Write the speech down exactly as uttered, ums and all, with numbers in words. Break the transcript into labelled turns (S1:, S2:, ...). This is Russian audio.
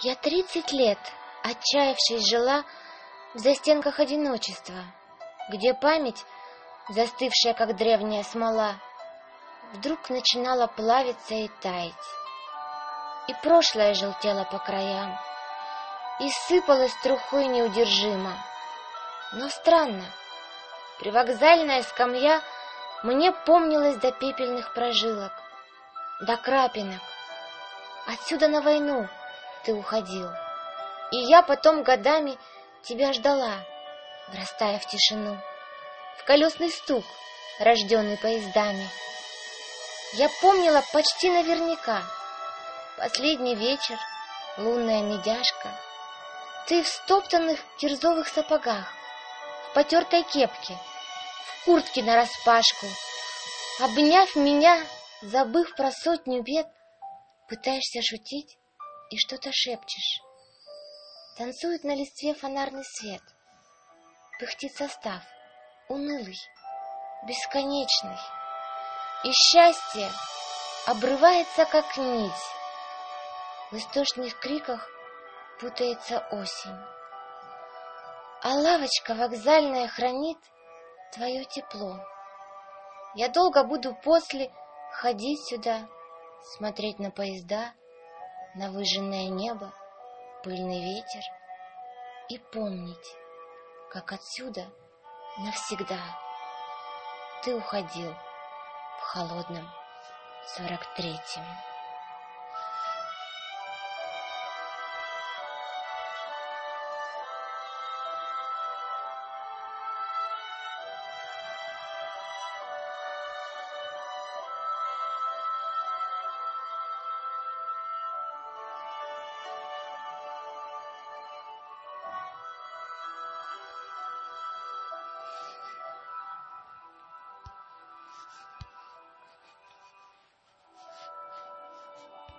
S1: Я тридцать лет, отчаявшись, жила в застенках одиночества, где память, застывшая, как древняя смола, вдруг начинала плавиться и таять. И прошлое желтело по краям, и сыпалось трухой неудержимо. Но странно, привокзальная скамья мне помнилась до пепельных прожилок, до крапинок. Отсюда на войну ты уходил, и я потом годами тебя ждала, врастая в тишину, в колесный стук, рожденный поездами. Я помнила почти наверняка последний вечер, лунная медяшка, ты в стоптанных кирзовых сапогах, в потертой кепке, в куртке нараспашку, обняв меня, забыв про сотню бед, пытаешься шутить и что-то шепчешь. Танцует на листве фонарный свет, пыхтит состав, унылый, бесконечный, и счастье обрывается, как нить. В истошных криках путается осень, а лавочка вокзальная хранит твое тепло. Я долго буду после ходить сюда, смотреть на поезда, на выжженное небо, пыльный ветер, и помнить, как отсюда навсегда ты уходил в холодном сорок третьем.